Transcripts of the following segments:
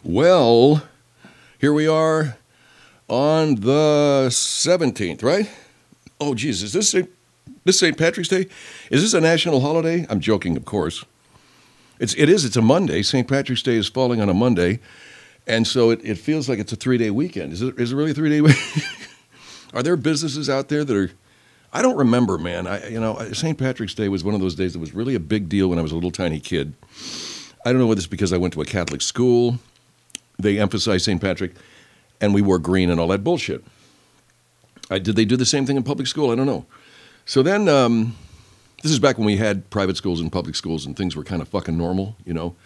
Well, here we are on the 17th, right? Oh, geez, is this St. Patrick's Day? Is this a national holiday? I'm joking, of course. It is. It's a Monday. St. Patrick's Day is falling on a Monday, and so it feels like it's a 3-day weekend. Is it really a 3-day weekend? Are there businesses out there that are... I don't remember, man. St. Patrick's Day was one of those days that was really a big deal when I was a little tiny kid. I don't know whether it's because I went to a Catholic school. They emphasized St. Patrick, and we wore green and all that bullshit. Did they do the same thing in public school? I don't know. So then, this is back when we had private schools and public schools, and things were kind of fucking normal, you know.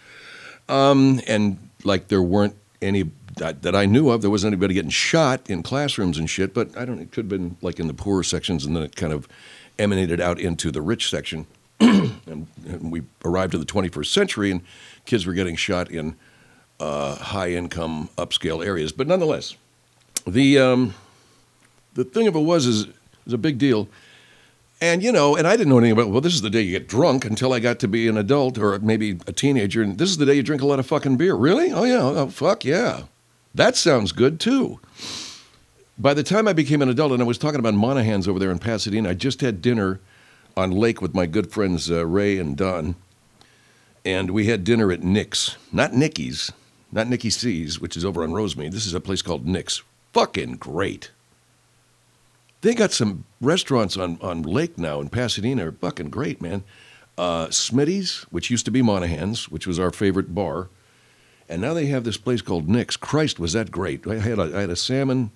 And like there weren't any that I knew of. There wasn't anybody getting shot in classrooms and shit. But I don't. It could have been like in the poorer sections, and then it kind of emanated out into the rich section. and we arrived in the 21st century, and kids were getting shot in high-income, upscale areas. But nonetheless, the thing of it was a big deal. And, and I didn't know anything about, well, this is the day you get drunk until I got to be an adult or maybe a teenager. And this is the day you drink a lot of fucking beer. Really? Oh, yeah. Oh, fuck yeah. That sounds good, too. By the time I became an adult, and I was talking about Monahan's over there in Pasadena, I just had dinner on Lake with my good friends Ray and Don. And we had dinner at Nick's. Not Nicky's. Not Nicky C's, which is over on Rosemead. This is a place called Nick's. Fucking great. They got some restaurants on Lake now in Pasadena are fucking great, man. Smitty's, which used to be Monahan's, which was our favorite bar. And now they have this place called Nick's. Christ, was that great. I had a salmon.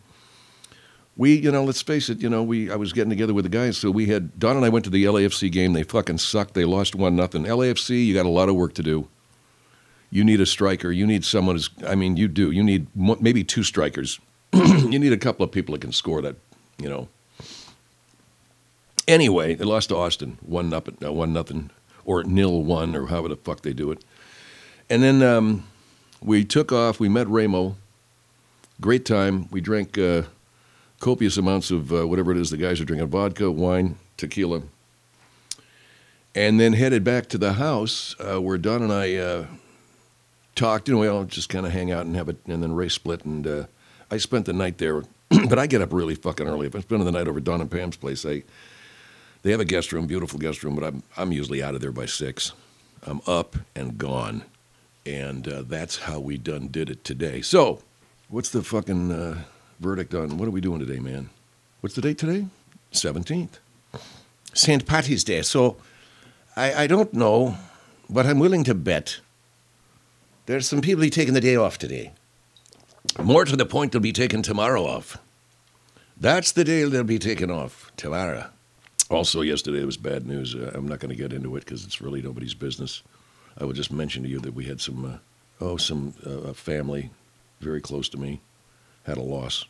Let's face it, I was getting together with the guys, so Don and I went to the LAFC game. They fucking sucked. They lost 1-0. LAFC, you got a lot of work to do. You need a striker. You need someone you do. You need maybe 2 strikers. You need a couple of people that can score that. Anyway, they lost to Austin 1-0 or 0-1 or however the fuck they do it. And then we took off. We met Ramo. Great time. We drank copious amounts of whatever it is the guys are drinking: vodka, wine, tequila. And then headed back to the house where Don and I talked. We all just kind of hang out and and then Ray split. And I spent the night there. But I get up really fucking early. If I'm spending the night over at Don and Pam's place, they have a guest room, beautiful guest room, but I'm usually out of there by 6. I'm up and gone. And that's how we did it today. So, what's the fucking verdict on, what are we doing today, man? What's the date today? 17th. St. Patty's Day. So, I don't know, but I'm willing to bet there's some people taking the day off today. More to the point, they'll be taking tomorrow off. That's the day they'll be taking off, tomorrow. Also, yesterday was bad news. I'm not going to get into it because it's really nobody's business. I will just mention to you that we had some family very close to me had a loss.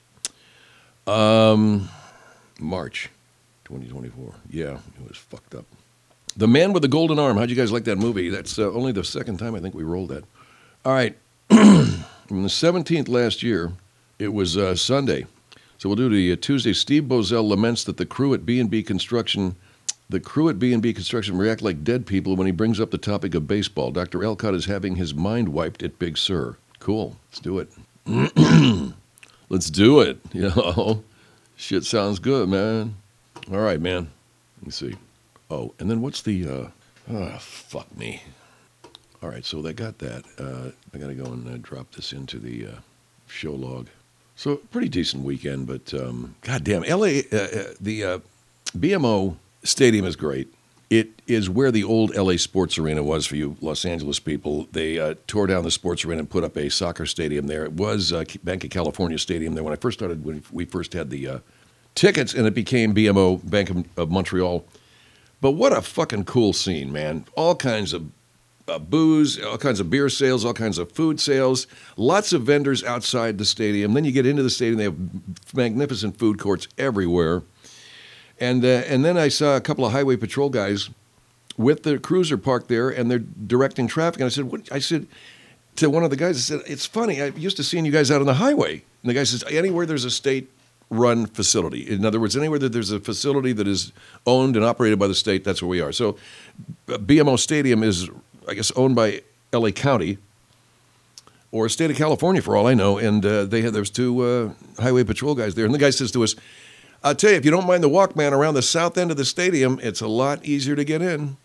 March 2024. Yeah, it was fucked up. The Man with the Golden Arm. How'd you guys like that movie? That's only the second time I think we rolled that. All right. On the 17th last year, it was Sunday. So we'll do the Tuesday. Steve Bozell laments that the crew at B&B Construction react like dead people when he brings up the topic of baseball. Dr. Elcott is having his mind wiped at Big Sur. Cool. Let's do it. Let's do it. Shit sounds good, man. All right, man. Let me see. Oh, and then what's the... fuck me. All right, so they got that. I got to go and drop this into the show log. So, pretty decent weekend, but goddamn, LA, the BMO Stadium is great. It is where the old LA Sports Arena was for you Los Angeles people. They tore down the sports arena and put up a soccer stadium there. It was Bank of California Stadium there when we first had the tickets, and it became BMO, Bank of Montreal. But what a fucking cool scene, man. All kinds of booze, all kinds of beer sales, all kinds of food sales, lots of vendors outside the stadium. Then you get into the stadium, they have magnificent food courts everywhere. And then I saw a couple of highway patrol guys with the cruiser parked there, and they're directing traffic. And I said to one of the guys, I said, it's funny, I'm used to seeing you guys out on the highway. And the guy says, anywhere there's a state-run facility. In other words, anywhere that there's a facility that is owned and operated by the state, that's where we are. So BMO Stadium is, I guess, owned by LA County, or state of California for all I know. And there's two highway patrol guys there. And the guy says to us, I'll tell you, if you don't mind the walk, man, around the south end of the stadium, it's a lot easier to get in.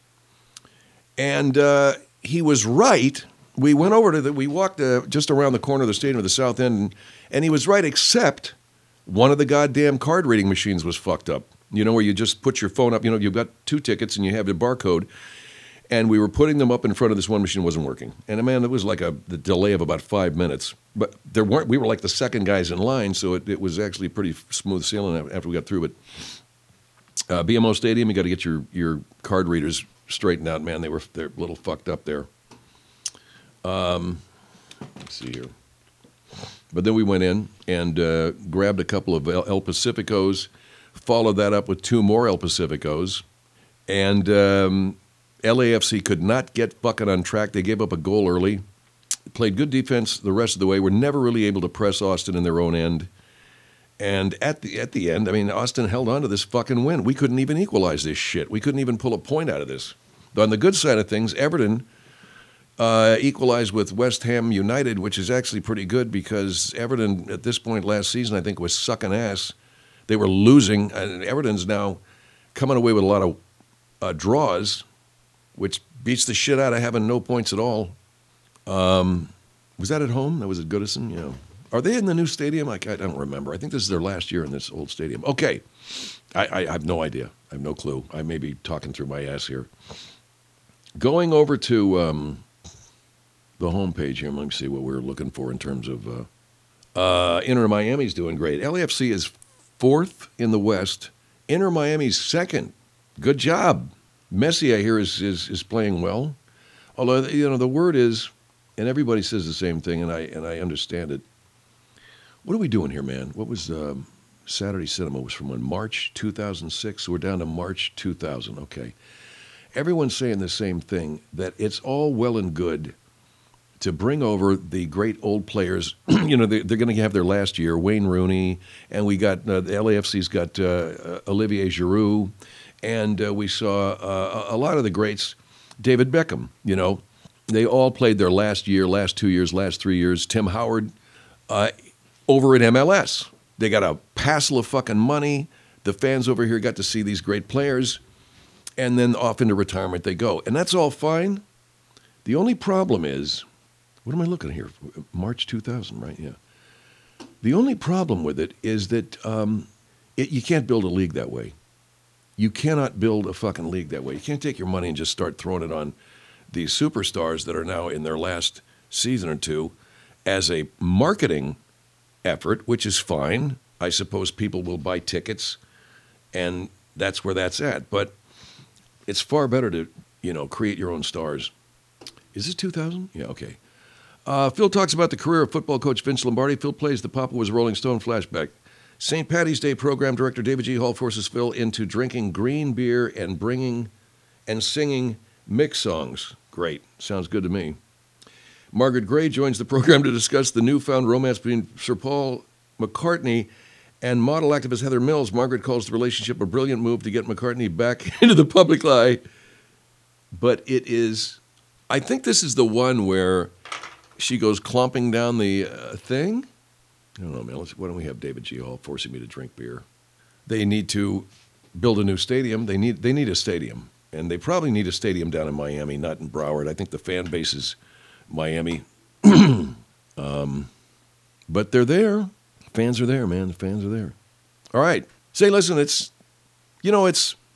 And he was right. We went over we walked just around the corner of the stadium of the south end, and he was right, except one of the goddamn card reading machines was fucked up. You know, where you just put your phone up, you know, you've got 2 tickets and you have the barcode, and we were putting them up in front of this one machine, wasn't working. And man, it was like the delay of about 5 minutes. But we were like the second guys in line, so it was actually pretty smooth sailing after we got through. But BMO Stadium, you got to get your card readers straightened out, man. They're a little fucked up there. Let's see here. But then we went in and grabbed a couple of El Pacificos, followed that up with 2 more El Pacificos, and LAFC could not get fucking on track. They gave up a goal early, played good defense the rest of the way, were never really able to press Austin in their own end. And at the end, I mean, Austin held on to this fucking win. We couldn't even equalize this shit. We couldn't even pull a point out of this. But on the good side of things, Everton equalized with West Ham United, which is actually pretty good because Everton at this point last season, I think, was sucking ass. They were losing, and Everton's now coming away with a lot of draws, which beats the shit out of having no points at all. Was that at home? That was at Goodison? Yeah. Are they in the new stadium? I don't remember. I think this is their last year in this old stadium. Okay. I have no idea. I have no clue. I may be talking through my ass here. Going over to the homepage here, let me see what we're looking for in terms of Inter Miami's doing great. LAFC is 4th in the West. Inter Miami's 2nd. Good job. Messi, I hear, is playing well. Although, you know, the word is, and everybody says the same thing, and I understand it. What are we doing here, man? What was Saturday Cinema was from when? March 2006? So we're down to March 2000. Okay. Everyone's saying the same thing, that it's all well and good to bring over the great old players. You know, they're going to have their last year, Wayne Rooney, and we got, the LAFC's got Olivier Giroud, and we saw a lot of the greats, David Beckham, you know. They all played their last year, last 2 years, last 3 years. Tim Howard over at MLS. They got a passel of fucking money. The fans over here got to see these great players, and then off into retirement they go. And that's all fine. The only problem is, what am I looking at here? March 2000, right? Yeah. The only problem with it is that you can't build a league that way. You cannot build a fucking league that way. You can't take your money and just start throwing it on these superstars that are now in their last season or two as a marketing effort, which is fine. I suppose people will buy tickets, and that's where that's at. But it's far better to, you know, create your own stars. Is this 2000? Yeah, okay. Phil talks about the career of football coach Vince Lombardi. Phil plays the Papa was Rolling Stone flashback. St. Paddy's Day program director David G. Hall forces Phil into drinking green beer and bringing and singing mix songs. Great. Sounds good to me. Margaret Gray joins the program to discuss the newfound romance between Sir Paul McCartney and model activist Heather Mills. Margaret calls the relationship a brilliant move to get McCartney back into the public eye. But it is, I think this is the one where she goes clomping down the thing. I don't know, man. Why don't we have David G. Hall forcing me to drink beer? They need to build a new stadium. They need a stadium. And they probably need a stadium down in Miami, not in Broward. I think the fan base is Miami. But they're there. Fans are there, man. The fans are there. All right. Say, listen, it's